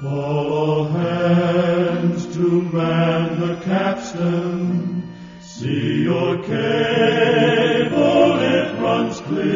All hands to man the capstan. See your cable, it runs clear.